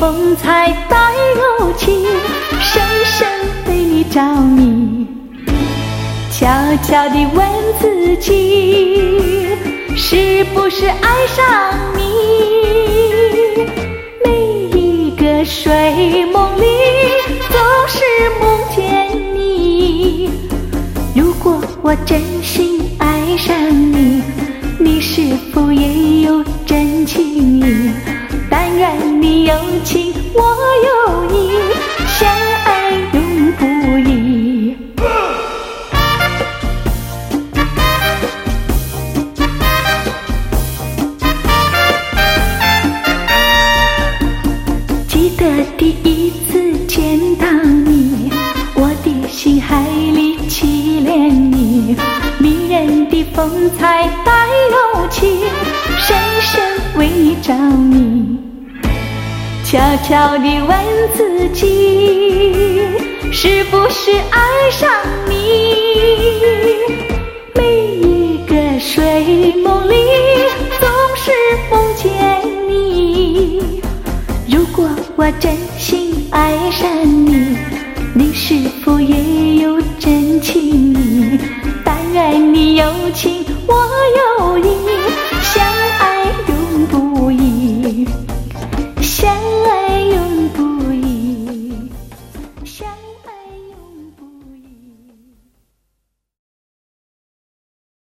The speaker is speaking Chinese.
风采带柔情，深深为你着迷。悄悄地问自己，是不是爱上你？每一个睡梦里总是梦见你。如果我真心爱上你，你是否也有真情意？但愿你有情我有意，相爱永不移。记得第一次见到你，我的心海里凄恋你，迷人的风采带柔情，深深为你着迷。悄悄地问自己，是不是爱上你？每一个睡梦里总是梦见你。如果我真心爱上你，你是否也有真情意？但愿你有情我